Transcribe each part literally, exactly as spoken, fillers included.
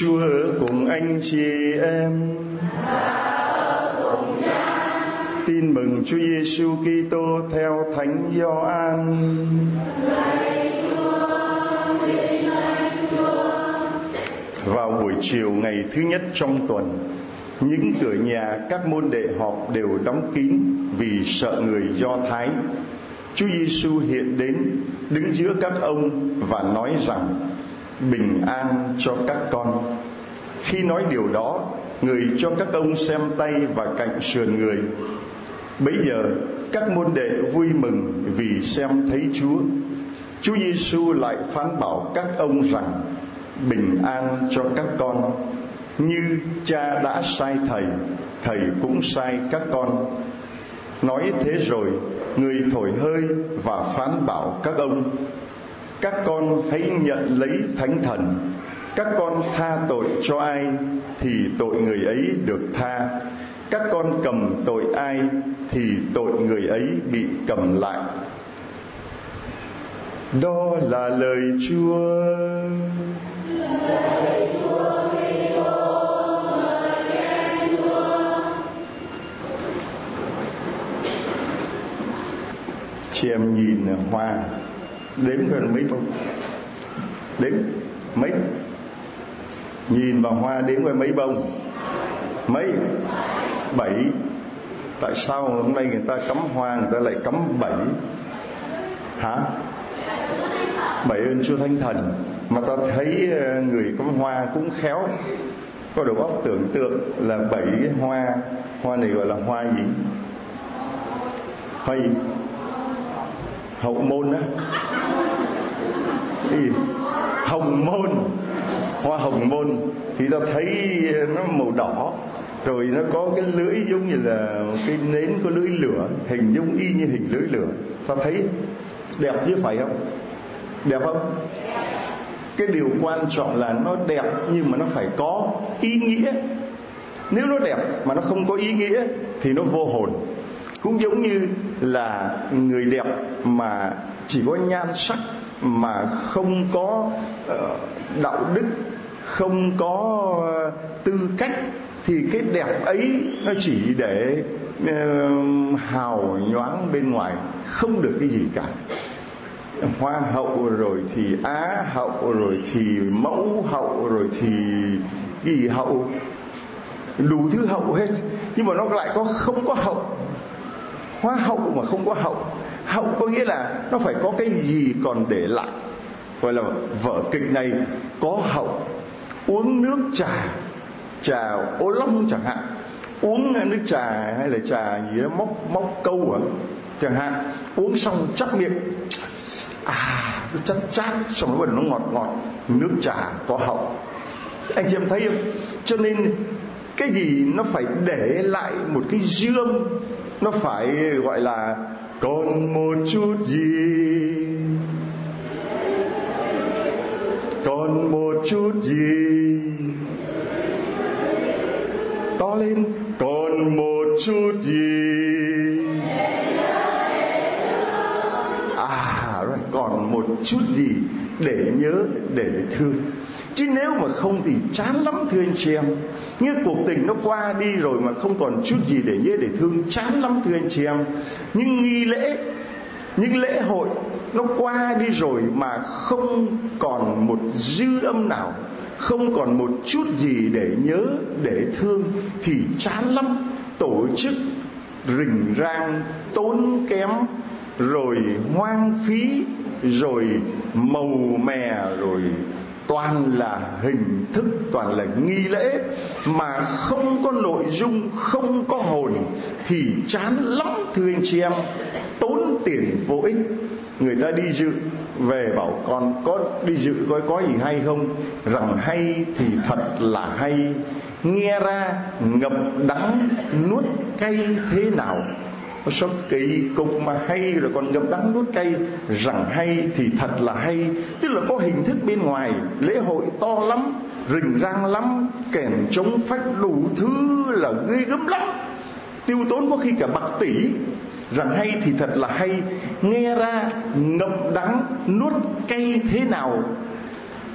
Chúa ở cùng anh chị em. Tin mừng Chúa Giêsu Kitô theo Thánh Gioan. Vào buổi chiều ngày thứ nhất trong tuần, những cửa nhà các môn đệ họp đều đóng kín vì sợ người Do Thái. Chúa Giêsu hiện đến, đứng giữa các ông và nói rằng: bình an cho các con. Khi nói điều đó, người cho các ông xem tay và cạnh sườn người. Bấy giờ các môn đệ vui mừng vì xem thấy Chúa. Chúa Giêsu lại phán bảo các ông rằng: bình an cho các con. Như Cha đã sai Thầy, Thầy cũng sai các con. Nói thế rồi, người thổi hơi và phán bảo các ông: các con hãy nhận lấy Thánh Thần. Các con tha tội cho ai thì tội người ấy được tha. Các con cầm tội ai thì tội người ấy bị cầm lại. Đó là lời Chúa. Chị em nhìn hoa, đếm coi mấy bông, đếm mấy, nhìn vào hoa đếm coi mấy bông, mấy, bảy. Tại sao hôm nay người ta cắm hoa người ta lại cắm bảy? Hả? Bảy ơn Chúa Thánh Thần. Mà ta thấy người cắm hoa cũng khéo, có đầu óc tưởng tượng là bảy hoa. Hoa này gọi là hoa gì? Hoa gì? Hậu môn á? Gì? Hồng môn. Hoa hồng môn thì ta thấy nó màu đỏ, rồi nó có cái lưỡi giống như là cái nến có lưỡi lửa, hình giống y như hình lưỡi lửa. Ta thấy đẹp chứ phải không? Đẹp không? Cái điều quan trọng là nó đẹp nhưng mà nó phải có ý nghĩa. Nếu nó đẹp mà nó không có ý nghĩa thì nó vô hồn. Cũng giống như là người đẹp mà chỉ có nhan sắc mà không có uh, đạo đức, không có uh, tư cách, thì cái đẹp ấy nó chỉ để uh, hào nhoáng bên ngoài, không được cái gì cả. Hoa hậu rồi thì á hậu, rồi thì mẫu hậu, rồi thì cái gì hậu, đủ thứ hậu hết, nhưng mà nó lại có không có hậu. Hoa hậu mà không có hậu. Hậu có nghĩa là nó phải có cái gì còn để lại. Gọi là vở kịch này có hậu. Uống nước trà, trà ô long chẳng hạn, uống nước trà hay là trà gì đó móc móc câu à chẳng hạn, uống xong chắc miệng, à nó chát chát, xong rồi nó ngọt ngọt. Nước trà có hậu. Anh chị em thấy không? Cho nên cái gì nó phải để lại một cái dư âm, nó phải gọi là còn một chút gì, còn một chút gì, to lên, còn một chút gì, à rồi còn một chút gì để nhớ, để thương. Chứ nếu mà không thì chán lắm thưa anh chị em. Như cuộc tình nó qua đi rồi mà không còn chút gì để nhớ, để thương, chán lắm thưa anh chị em. Nhưng nghi lễ, những lễ hội nó qua đi rồi mà không còn một dư âm nào, không còn một chút gì để nhớ, để thương thì chán lắm. Tổ chức rình rang, tốn kém, rồi hoang phí, rồi màu mè, rồi toàn là hình thức, toàn là nghi lễ mà không có nội dung, không có hồn thì chán lắm thưa anh chị em. Tốn tiền vô ích. Người ta đi dự về bảo con có đi dự coi có gì hay không, rằng hay thì thật là hay, nghe ra ngập đắng nuốt cay thế nào. Nó số kỳ cục mà hay rồi còn ngậm đắng nuốt cay, rằng hay thì thật là hay. Tức là có hình thức bên ngoài, lễ hội to lắm, rình rang lắm, kèn trống phách đủ thứ là ghê gớm lắm, tiêu tốn có khi cả bạc tỷ. Rằng hay thì thật là hay, nghe ra ngậm đắng nuốt cay thế nào.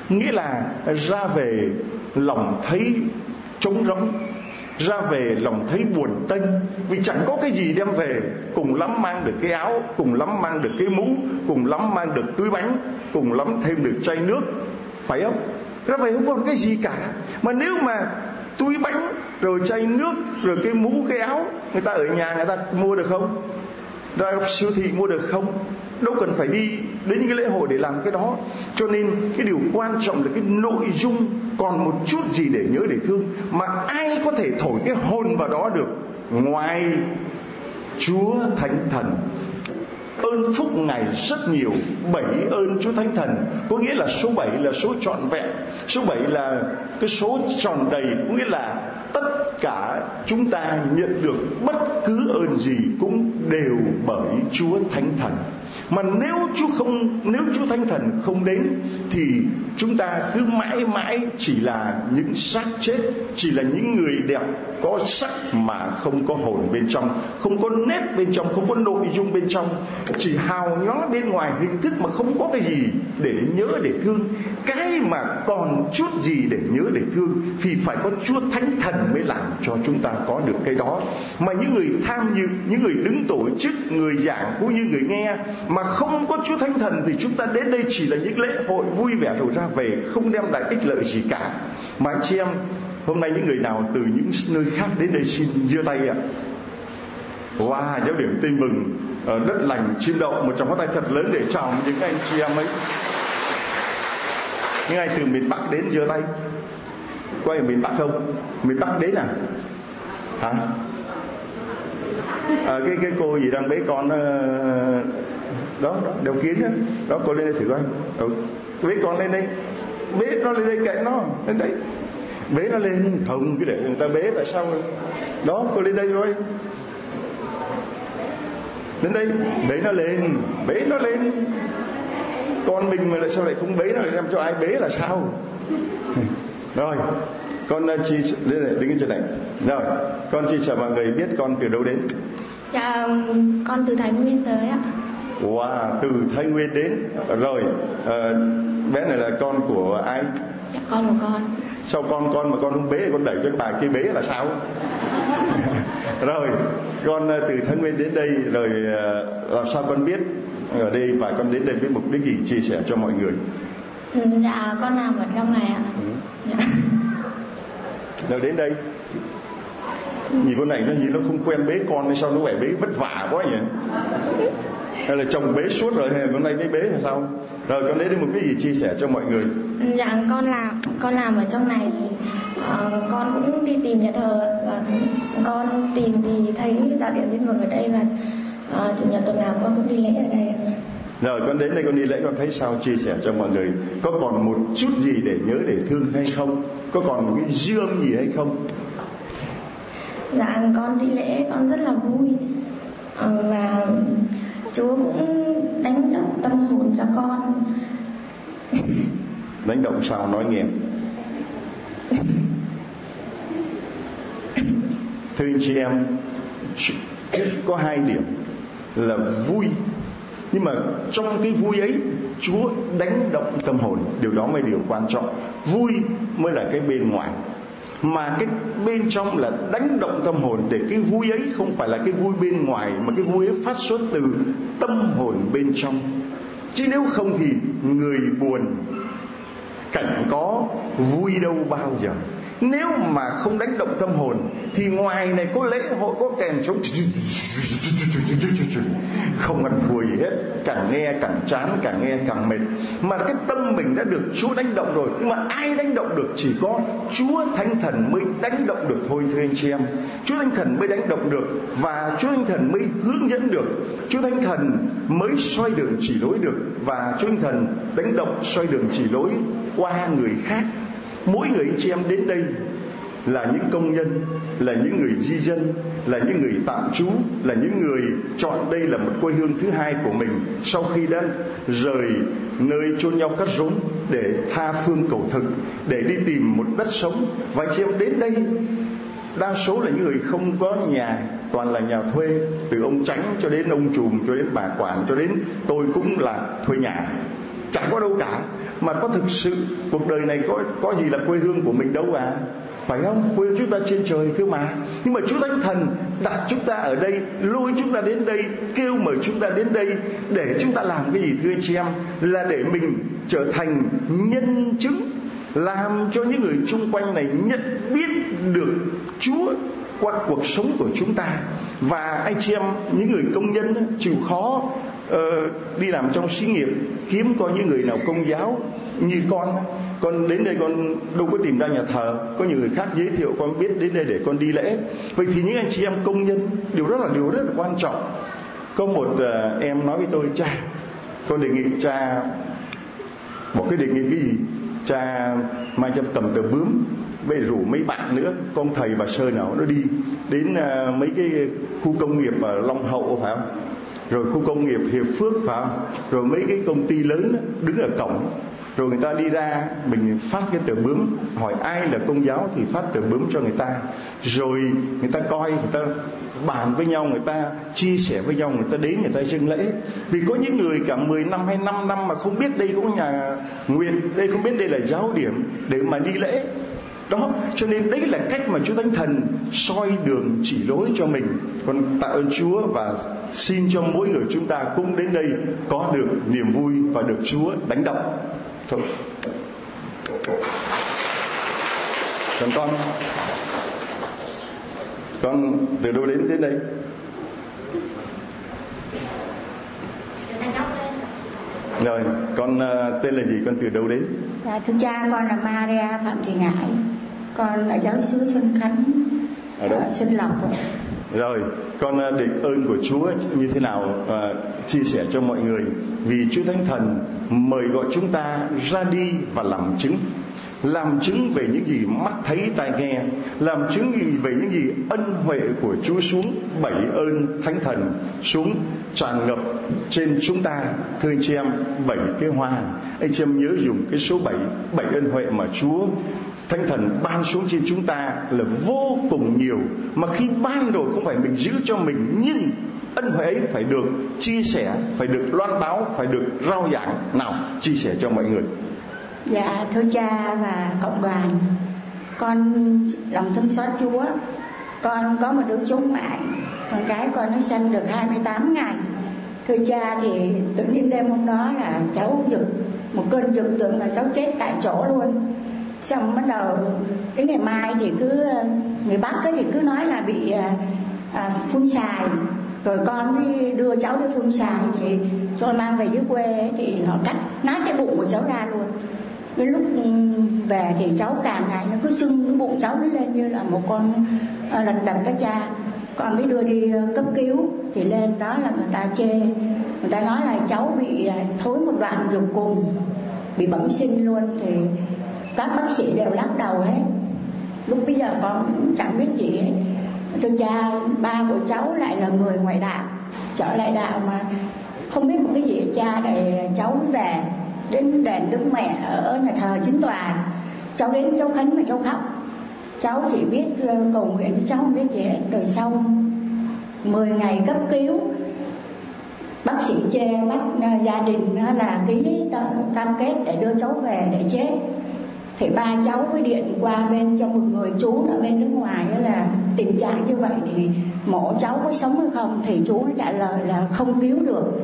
nghĩa là ra về lòng thấy trống rỗng, ra về lòng thấy buồn tênh, vì chẳng có cái gì đem về. Cùng lắm mang được cái áo, cùng lắm mang được cái mũ, cùng lắm mang được túi bánh, cùng lắm thêm được chai nước, phải không? Ra về không còn cái gì cả. Mà nếu mà túi bánh rồi chai nước rồi cái mũ cái áo, người ta ở nhà người ta mua được không? Ra siêu thị mua được không? Đâu cần phải đi đến những cái lễ hội để làm cái đó. Cho nên cái điều quan trọng là cái nội dung còn một chút gì để nhớ để thương. Mà ai có thể thổi cái hồn vào đó được ngoài Chúa Thánh Thần? Ơn phúc Ngài rất nhiều. Bảy ơn Chúa Thánh Thần có nghĩa là số bảy là số trọn vẹn, số bảy là cái số tròn đầy, có nghĩa là tất cả chúng ta nhận được bất cứ ơn gì cũng đều bởi Chúa Thánh Thần. Mà nếu Chúa không, nếu Chúa Thánh Thần không đến thì chúng ta cứ mãi mãi chỉ là những xác chết, chỉ là những người đẹp có sắc mà không có hồn bên trong, không có nét bên trong, không có nội dung bên trong, chỉ hào nhoáng bên ngoài hình thức mà không có cái gì để nhớ để thương. Cái mà còn chút gì để nhớ để thương thì phải có Chúa Thánh Thần mới làm cho chúng ta có được cái đó. Mà những người tham dự, những người đứng tổ chức, người giảng cũng như người nghe mà không có Chúa Thánh Thần thì chúng ta đến đây chỉ là những lễ hội vui vẻ rồi ra về, không đem lại ích lợi gì cả. Mà anh chị em, hôm nay những người nào từ những nơi khác đến đây xin giơ tay ạ. Wow, giáo điểm tin mừng ở đất lành chim đậu, một tràng pháo tay thật lớn để chào những anh chị em ấy. Những ai từ miền Bắc đến giơ tay. Có ai ở miền Bắc không? Miền Bắc đến à? Hả? À, cái cái cô gì đang bế con đó, đó đeo kiến đó, đó cô lên đây thử coi. Ừ, bế con lên đây, bế nó lên đây, kệ nó lên đây, bế nó lên. Không, cứ để người ta bế tại sao? Đó, cô lên đây thôi, lên đây, bế nó lên, bế nó lên. Con mình mà lại sao lại không bế nó, lại làm cho ai bế là sao? Rồi, con chi lên này, đứng trên này. Rồi, con chi chào mọi người, biết con từ đâu đến? Dạ, con từ Thái Nguyên tới ạ. Wow, từ Thái Nguyên đến. Rồi, à, bé này là con của ai? Dạ, con của con. Sao con con mà con không bế, con đẩy cho cái bà kia bế là sao? Rồi, con từ Thái Nguyên đến đây, rồi làm sao con biết ở đây và con đến đây với mục đích gì, chia sẻ cho mọi người? Ừ, dạ, con làm ở trong này ạ. Ừ. Dạ. Rồi đến đây nhìn con này nó nhìn nó không quen bế con hay sao, nó vẻ bế vất vả quá nhỉ? Hay là chồng bế suốt rồi hay hôm nay mới bế hay sao? Rồi con đến đây mục đích gì, chia sẻ cho mọi người? Dạ, con làm con làm ở trong này thì uh, con cũng đi tìm nhà thờ, và con tìm thì thấy giáo điểm tin mừng ở đây, và uh, chủ nhật tuần nào con cũng đi lễ ở đây. Rồi con đến đây con đi lễ con thấy sao, chia sẻ cho mọi người. Có còn một chút gì để nhớ để thương hay không? Có còn một cái dư âm gì hay không? Dạ, con đi lễ con rất là vui, và Chúa cũng đánh động tâm hồn cho con. Đánh động sao, nói nghe. Thưa anh chị em, có hai điểm là vui, nhưng mà trong cái vui ấy Chúa đánh động tâm hồn, điều đó mới điều quan trọng. Vui mới là cái bên ngoài, mà cái bên trong là đánh động tâm hồn. Để cái vui ấy không phải là cái vui bên ngoài, mà cái vui ấy phát xuất từ tâm hồn bên trong. Chứ nếu không thì người buồn cảnh có vui đâu bao giờ. Nếu mà không đánh động tâm hồn thì ngoài này có lễ hội, có kèn trống, không ăn thua gì hết, càng nghe càng chán, càng nghe càng mệt. Mà cái tâm mình đã được Chúa đánh động rồi. Nhưng mà ai đánh động được? Chỉ có Chúa Thánh Thần mới đánh động được thôi, thưa anh chị em. Chúa Thánh Thần mới đánh động được, và Chúa Thánh Thần mới hướng dẫn được, Chúa Thánh Thần mới soi đường chỉ lối được, và Chúa Thánh Thần đánh động soi đường chỉ lối qua người khác. Mỗi người anh chị em đến đây là những công nhân, là những người di dân, là những người tạm trú, là những người chọn đây là một quê hương thứ hai của mình sau khi đã rời nơi chôn nhau cắt rốn để tha phương cầu thực, để đi tìm một đất sống. Và anh chị em đến đây đa số là những người không có nhà, toàn là nhà thuê, từ ông Chánh cho đến ông Trùm, cho đến bà Quản, cho đến tôi cũng là thuê nhà. chẳng có đâu cả. Mà có thực sự cuộc đời này có có gì là quê hương của mình đâu à, phải không? Quê hương chúng ta trên trời cơ mà. Nhưng mà Chúa Thánh Thần đặt chúng ta ở đây, lôi chúng ta đến đây, kêu mời chúng ta đến đây để chúng ta làm cái gì thưa anh chị em? Là để mình trở thành nhân chứng, làm cho những người chung quanh này nhận biết được Chúa qua cuộc sống của chúng ta. Và anh chị em, những người công nhân chịu khó uh, đi làm trong xí nghiệp, hiếm có những người nào công giáo như con. Con đến đây con đâu có tìm ra nhà thờ, có những người khác giới thiệu con biết đến đây để con đi lễ. Vậy thì những anh chị em công nhân, điều đó là điều rất là quan trọng. Có một uh, em nói với tôi: cha, con đề nghị cha một cái đề nghị cái gì? Cha mang cho cầm tờ bướm, bây rủ mấy bạn nữa, con thầy bà Sơ nào nó đi đến uh, mấy cái khu công nghiệp ở Long Hậu phải không? Rồi khu công nghiệp Hiệp Phước phải không? Rồi mấy cái công ty lớn đó, đứng ở cổng. Rồi người ta đi ra, mình phát cái tờ bướm, hỏi ai là công giáo thì phát tờ bướm cho người ta. Rồi người ta coi, người ta bàn với nhau, người ta chia sẻ với nhau, người ta đến người ta dâng lễ. Vì có những người cả mười năm hay năm năm mà không biết đây có nhà nguyện, đây không biết đây là giáo điểm để mà đi lễ. Đó, cho nên đấy là cách mà Chúa Thánh Thần soi đường chỉ lối cho mình. Con tạ ơn Chúa và xin cho mỗi người chúng ta cũng đến đây có được niềm vui và được Chúa đánh động. Thôi. Còn con, con từ đâu đến đến đây? Rồi, con uh, tên là gì? Con từ đâu đến? Dạ, thưa cha, con là Maria Phạm Thị Ngải. Con là giáo xứ Xuân Khánh ở đâu? Xuân Lộc. Rồi, con uh, được ơn của Chúa như thế nào uh, chia sẻ cho mọi người. Vì Chúa Thánh Thần mời gọi chúng ta ra đi và làm chứng. Làm chứng về những gì mắt thấy tai nghe, làm chứng về những gì ân huệ của Chúa xuống, bảy ơn Thánh Thần xuống tràn ngập trên chúng ta. Thưa anh chị em, bảy cái hoa, anh chị em nhớ dùng cái số bảy, bảy ân huệ mà Chúa Thánh Thần ban xuống trên chúng ta là vô cùng nhiều. Mà khi ban rồi không phải mình giữ cho mình, nhưng ân huệ ấy phải được chia sẻ, phải được loan báo, phải được rao giảng. Nào, chia sẻ cho mọi người. Dạ, thưa cha và cộng đoàn, con lòng thương xót Chúa. Con có một đứa cháu ngoại, con gái con nó sinh được hai mươi tám ngày. Thưa cha, thì tự nhiên đêm hôm đó là cháu giật, một cơn giật tưởng là cháu chết tại chỗ luôn. Xong bắt đầu đến ngày mai thì cứ người bác ấy thì cứ nói là bị à, phun xài. Rồi con đi đưa cháu đi phun xài thì cho mang về dưới quê thì họ cắt nát cái bụng của cháu ra luôn. Đến lúc về thì cháu càng ngày nó cứ sưng cái bụng cháu nó lên như là một con à, lật đật đó cha. Con mới đưa đi cấp cứu thì lên đó là người ta chê, người ta nói là cháu bị thối một đoạn ruột cùng, bị bẩm sinh luôn. Thì các bác sĩ đều lắc đầu hết. Lúc bây giờ con cũng chẳng biết gì hết. Thưa cha, ba của cháu lại là người ngoại đạo, trở lại đạo mà không biết một cái gì. Cha để cháu về đến đền Đức Mẹ ở nhà thờ Chính Tòa, cháu đến cháu khấn mà cháu khóc. Cháu chỉ biết cầu nguyện, cháu không biết gì hết. Rồi sau mười ngày cấp cứu, bác sĩ chê, bắt gia đình là ký cam kết để đưa cháu về để chết. Thì ba cháu mới điện qua bên cho một người chú ở bên nước ngoài là tình trạng như vậy thì mổ cháu có sống hay không. Thì chú nó trả lời là không cứu được,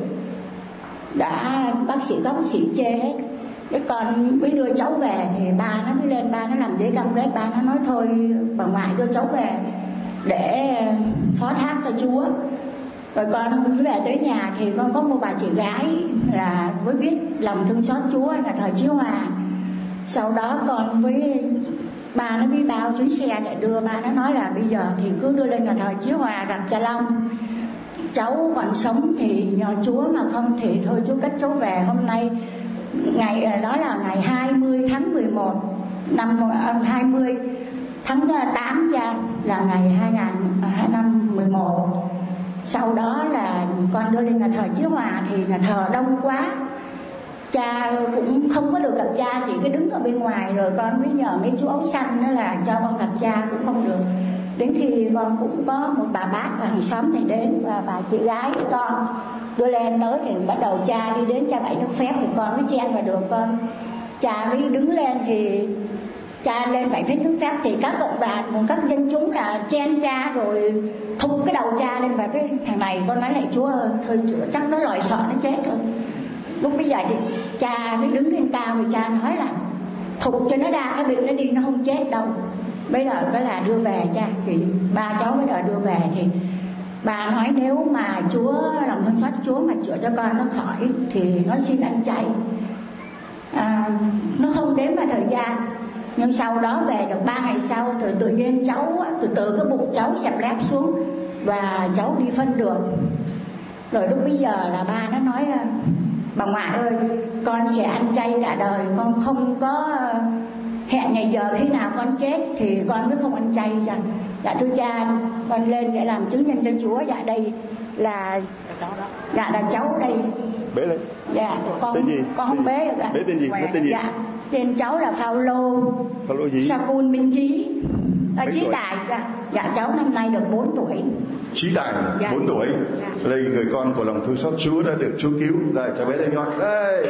đã bác sĩ các bác sĩ chê hết. Cái con mới đưa cháu về thì ba nó mới lên, ba nó làm giấy cam kết, ba nó nói thôi bà ngoại đưa cháu về để phó thác cho Chúa. Rồi con về tới nhà thì con có một bà chị gái là mới biết lòng thương xót Chúa là thờ Chí Hòa. Sau đó con với ba nó biết bao chuyến xe để đưa, ba nó nói là bây giờ thì cứ đưa lên nhà thờ Chí Hòa gặp cha Long, cháu còn sống thì nhờ Chúa, mà không thì thôi Chúa cất cháu về. Hôm nay ngày đó là ngày hai mươi tháng mười một năm hai mươi tháng tám cha, là ngày hai năm mười một. Sau đó là con đưa lên nhà thờ Chí Hòa thì nhà thờ đông quá, cha cũng không có được gặp cha, chỉ cứ đứng ở bên ngoài. Rồi con mới nhờ mấy chú áo xanh đó là cho con gặp cha cũng không được. Đến khi con cũng có một bà bác ở hàng xóm thì đến, và bà chị gái của con đưa lên tới thì bắt đầu cha đi đến cha bảy nước phép thì con mới chen vào được. Con cha mới đứng lên thì cha lên bảy phép nước phép thì các cộng đoàn, các dân chúng là chen cha rồi thục cái đầu cha lên, và cái thằng này con nói lại Chúa ơi, thôi chắc nó lòi sợ nó chết rồi. Lúc bây giờ thì cha mới đứng lên cao thì cha nói là thục cho nó ra cái bệnh nó đi, nó không chết đâu. Bây giờ cái là đưa về cha, thì ba cháu bây giờ đưa về thì bà nói nếu mà Chúa lòng thương xót Chúa mà chữa cho con nó khỏi thì nó xin ăn chay. À, nó không đếm vào thời gian, nhưng sau đó về được ba ngày sau thì tự nhiên cháu từ từ cái bụng cháu xẹp lép xuống và cháu đi phân được. Rồi lúc bây giờ là ba nó nói bà ngoại ơi, con sẽ ăn chay cả đời, con không có hẹn ngày giờ khi nào con chết thì con mới không ăn chay chẳng. Dạ thưa cha, con lên để làm chứng nhân cho Chúa. Dạ đây là dạ là cháu đây. Bế lên. Dạ con tên gì? Con không bế được ạ. Bế tên gì? Bế tên gì? Dạ tên cháu là Phaolô. Phaolô gì? Sakun Minh Chí. À, Chí tuổi? Tài. Dạ. Dạ cháu năm nay được bốn tuổi. Chí Tài dạ. bốn tuổi. Dạ. Đây người con của lòng thương xót Chúa đã được Chúa cứu. Đây cháu bé lên con. Đây.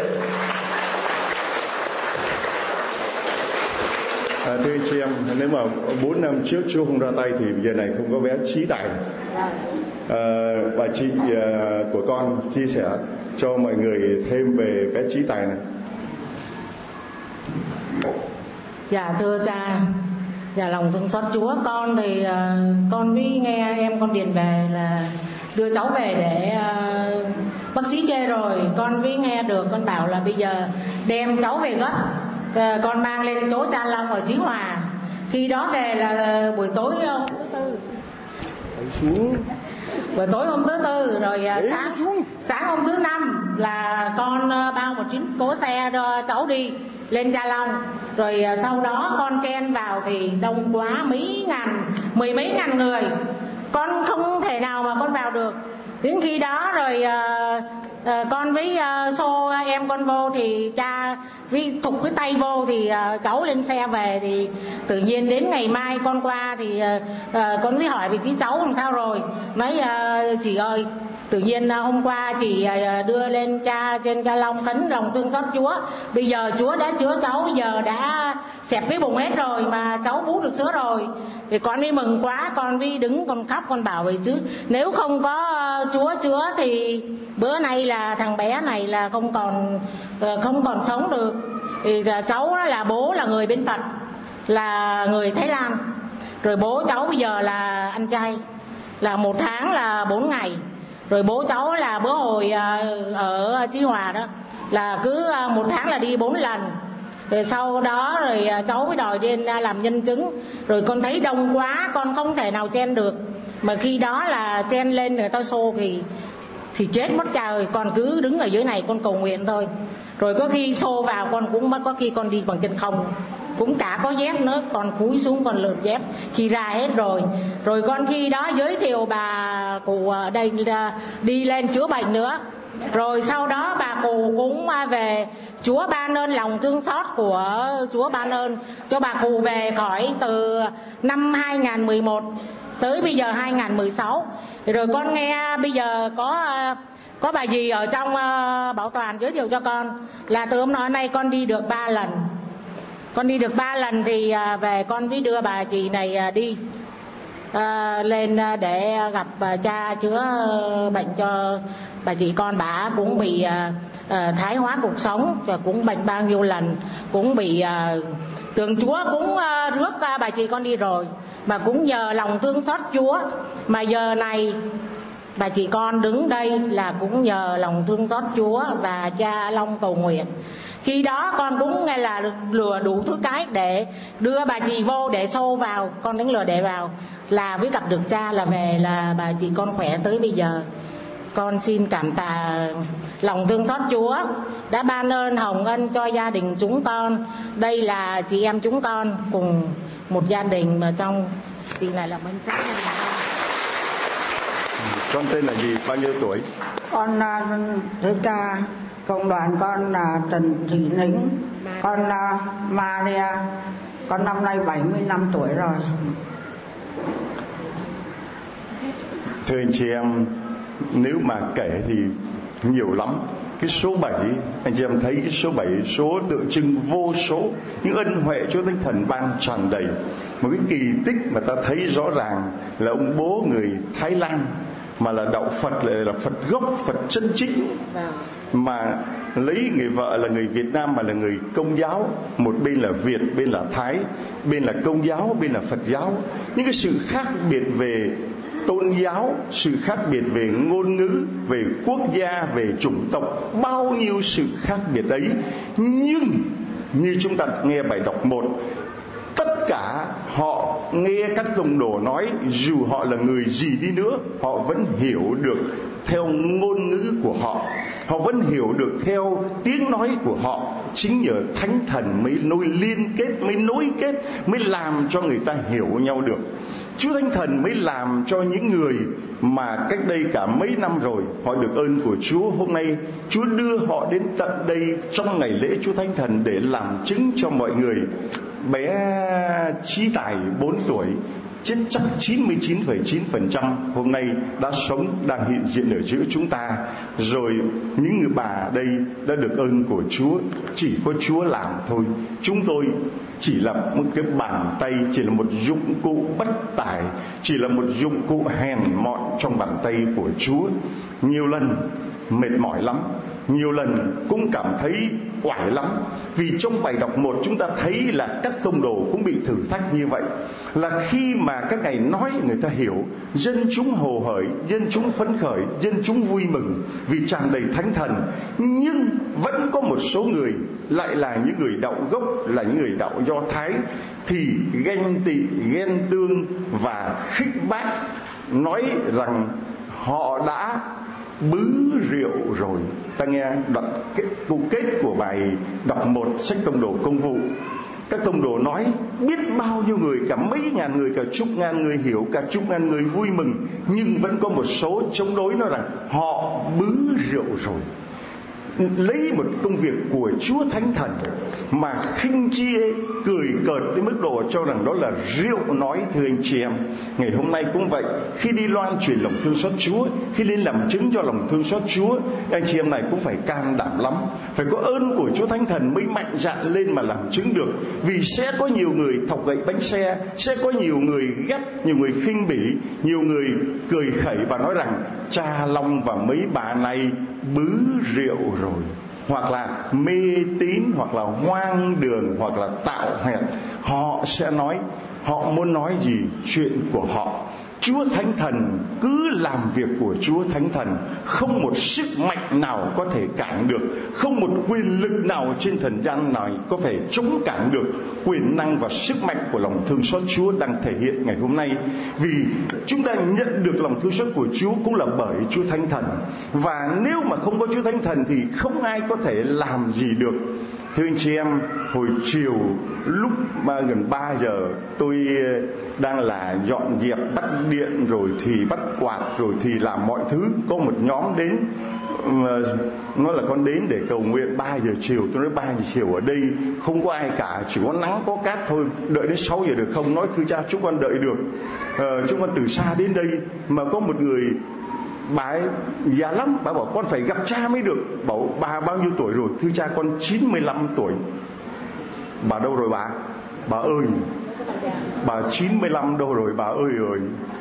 À, thưa chị em, nếu mà bốn năm trước Chúa không ra tay thì giờ này không có bé Chí Tài. À, bà chị à, của con chia sẻ cho mọi người thêm về bé Chí Tài này. Dạ thưa cha, dạ lòng thương xót Chúa, con thì uh, con mới nghe em con điền về là đưa cháu về để uh, bác sĩ chê rồi, con mới nghe được, con bảo là bây giờ đem cháu về gấp. Uh, con mang lên chỗ cha Long ở Chí Hòa. Khi đó về là uh, buổi tối hôm thứ tư. Xuống. Buổi tối hôm thứ tư rồi uh, sáng sáng hôm thứ năm là con uh, bao một chuyến cố xe đưa cháu đi lên Gia Long. Rồi uh, sau đó con chen vào thì đông quá, mấy ngàn, mười mấy ngàn người, con không thể nào mà con vào được. Đến khi đó rồi uh, uh, con với uh, xô em con vô thì cha với thục cái tay vô thì uh, cháu lên xe về. Thì tự nhiên đến ngày mai con qua thì uh, uh, con mới hỏi về cái cháu làm sao rồi. Nói uh, chị ơi, tự nhiên uh, hôm qua chị uh, đưa lên cha trên Cha Long khấn lòng thương xót Chúa, bây giờ Chúa đã chữa cháu, bây giờ đã xẹp cái bụng hết rồi mà cháu bú được sữa rồi. Thì con đi mừng quá, con đi đứng con khóc, con bảo vậy chứ nếu không có uh, Chúa chữa thì bữa nay là thằng bé này là không còn uh, không còn sống được. Thì uh, cháu là bố là người bên Phật, là người Thái Lan, rồi bố cháu bây giờ là ăn chay, là một tháng là bốn ngày. Rồi bố cháu là bữa hồi uh, ở Chí Hòa đó là cứ uh, một tháng là đi bốn lần. Rồi sau đó rồi cháu mới đòi lên làm nhân chứng. Rồi con thấy đông quá, con không thể nào chen được. Mà khi đó là chen lên người ta xô thì thì chết mất trời. Con cứ đứng ở dưới này con cầu nguyện thôi. Rồi có khi xô vào con cũng mất, có khi con đi bằng chân không, cũng chả có dép nữa, còn cúi xuống còn lượm dép khi ra hết rồi. Rồi con khi đó giới thiệu bà cụ ở đây đi lên chữa bệnh nữa. Rồi sau đó bà cụ cũng về, Chúa ban ơn lòng thương xót của Chúa ban ơn cho bà cụ về khỏi từ năm hai không một một tới bây giờ hai không một sáu. Rồi con nghe bây giờ có có bà dì ở trong bảo toàn giới thiệu cho con là từ hôm nay, nay con đi được ba lần. Con đi được ba lần thì về con mới đưa bà chị này đi à, lên để gặp cha chữa bệnh cho bà chị con. Bà cũng bị uh, thái hóa cuộc sống, và cũng bệnh bao nhiêu lần, cũng bị uh, tưởng Chúa cũng uh, rước uh, bà chị con đi rồi, mà cũng nhờ lòng thương xót Chúa mà giờ này bà chị con đứng đây là cũng nhờ lòng thương xót Chúa và cha Long cầu nguyện. Khi đó con cũng nghe là lừa đủ thứ cái để đưa bà chị vô để xô vào, con đánh lừa để vào là mới gặp được cha, là về là bà chị con khỏe tới bây giờ. Con xin cảm tạ lòng thương xót Chúa đã ban ơn hồng ân cho gia đình chúng con. Đây là chị em chúng con cùng một gia đình mà trong thì này là bên xã. Con tên là gì, bao nhiêu tuổi? Con thưa cha, cộng đoàn con là Trần Thị Nĩnh, con là Maria, con năm nay bảy mươi lăm tuổi rồi. Thưa anh chị em, nếu mà kể thì nhiều lắm. Cái số bảy, anh chị em thấy cái số bảy, số tượng trưng vô số những ân huệ Chúa Thánh Thần ban tràn đầy. Một cái kỳ tích mà ta thấy rõ ràng là ông bố người Thái Lan mà là đạo Phật, lại là Phật gốc, Phật chân chính, mà lấy người vợ là người Việt Nam mà là người Công giáo. Một bên là Việt, bên là Thái, bên là Công giáo, bên là Phật giáo. Những cái sự khác biệt về tôn giáo, sự khác biệt về ngôn ngữ, về quốc gia, về chủng tộc, bao nhiêu sự khác biệt ấy. Nhưng như chúng ta nghe bài đọc một, tất cả họ nghe các tông đồ nói, dù họ là người gì đi nữa, họ vẫn hiểu được theo ngôn ngữ của họ, họ vẫn hiểu được theo tiếng nói của họ. Chính nhờ Thánh Thần mới nối liên kết, mới nối kết, mới làm cho người ta hiểu nhau được. Chúa Thánh Thần mới làm cho những người mà cách đây cả mấy năm rồi họ được ơn của Chúa, hôm nay Chúa đưa họ đến tận đây trong ngày lễ Chúa Thánh Thần để làm chứng cho mọi người. Bé Chí Tài bốn tuổi, chết chắc chín mươi chín phẩy chín phần trăm hôm nay đã sống, đang hiện diện ở giữa chúng ta. Rồi những người bà đây đã được ơn của Chúa. Chỉ có Chúa làm thôi, chúng tôi chỉ là một cái bàn tay, chỉ là một dụng cụ bất tài, chỉ là một dụng cụ hèn mọn trong bàn tay của Chúa. Nhiều lần mệt mỏi lắm, nhiều lần cũng cảm thấy oải lắm. Vì trong bài đọc một chúng ta thấy là các tông đồ cũng bị thử thách như vậy. Là khi mà các ngài nói người ta hiểu, dân chúng hồ hởi, dân chúng phấn khởi, dân chúng vui mừng vì tràn đầy Thánh Thần. Nhưng vẫn có một số người lại là những người đạo gốc, là những người đạo Do Thái, thì ganh tị, ghen tương và khích bác, nói rằng họ đã bứ rượu rồi. Ta nghe đoạn kết, câu kết của bài đọc một sách Tông Đồ Công vụ. Các tông đồ nói biết bao nhiêu người, cả mấy ngàn người, cả chục ngàn người hiểu, cả chục ngàn người vui mừng, nhưng vẫn có một số chống đối nói rằng họ bứ rượu rồi. Lấy một công việc của Chúa Thánh Thần mà khinh chê, cười cợt đến mức độ cho rằng đó là rượu nói. Thưa anh chị em, ngày hôm nay cũng vậy. Khi đi loan truyền lòng thương xót Chúa, khi lên làm chứng cho lòng thương xót Chúa, anh chị em này cũng phải can đảm lắm, phải có ơn của Chúa Thánh Thần mới mạnh dạn lên mà làm chứng được. Vì sẽ có nhiều người thọc gậy bánh xe, sẽ có nhiều người ghét, nhiều người khinh bỉ, nhiều người cười khẩy và nói rằng cha Long và mấy bà này bứ rượu rồi, hoặc là mê tín, hoặc là hoang đường, hoặc là tạo hẹn. Họ sẽ nói, họ muốn nói gì chuyện của họ. Chúa Thánh Thần cứ làm việc của Chúa Thánh Thần, không một sức mạnh nào có thể cản được, không một quyền lực nào trên thần gian này có thể chống cản được quyền năng và sức mạnh của lòng thương xót Chúa đang thể hiện ngày hôm nay. Vì chúng ta nhận được lòng thương xót của Chúa cũng là bởi Chúa Thánh Thần, và nếu mà không có Chúa Thánh Thần thì không ai có thể làm gì được. Thưa anh chị em, hồi chiều lúc mà gần ba giờ tôi đang là dọn dẹp, bắt điện, rồi thì bắt quạt, rồi thì làm mọi thứ. Có một nhóm đến, nó là con đến để cầu nguyện ba giờ chiều. Tôi nói ba giờ chiều ở đây không có ai cả, chỉ có nắng có cát thôi, đợi đến sáu giờ được không? Nói thưa cha, chúng con đợi được, ờ, chúng con từ xa đến đây. Mà có một người, bà ấy già lắm, bà bảo con phải gặp cha mới được. Bảo bà bao nhiêu tuổi rồi? Thưa cha, con chín mươi lăm tuổi. Bà đâu rồi bà? Bà ơi, bà chín mươi lăm đâu rồi bà ơi ơi.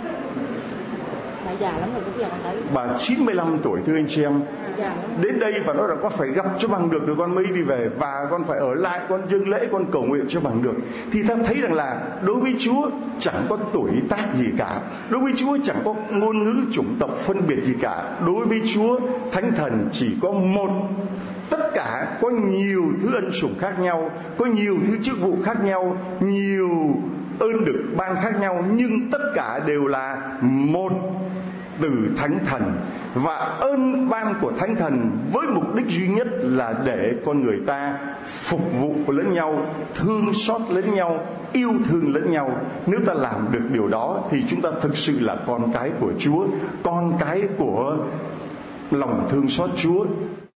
Bà già lắm rồi, bây giờ con thấy. Bà chín mươi lăm tuổi thưa anh chị em. Đến đây và nói là con phải gặp cho bằng được rồi con mới đi về, và con phải ở lại, con dâng lễ, con cầu nguyện cho bằng được. Thì ta thấy rằng là đối với Chúa chẳng có tuổi tác gì cả, đối với Chúa chẳng có ngôn ngữ chủng tộc phân biệt gì cả. Đối với Chúa Thánh Thần chỉ có một. Tất cả có nhiều thứ ân sủng khác nhau, có nhiều thứ chức vụ khác nhau, nhiều ơn được ban khác nhau, nhưng tất cả đều là một, từ Thánh Thần. Và ơn ban của Thánh Thần với mục đích duy nhất là để con người ta phục vụ lẫn nhau, thương xót lẫn nhau, yêu thương lẫn nhau. Nếu ta làm được điều đó thì chúng ta thực sự là con cái của Chúa, con cái của lòng thương xót Chúa.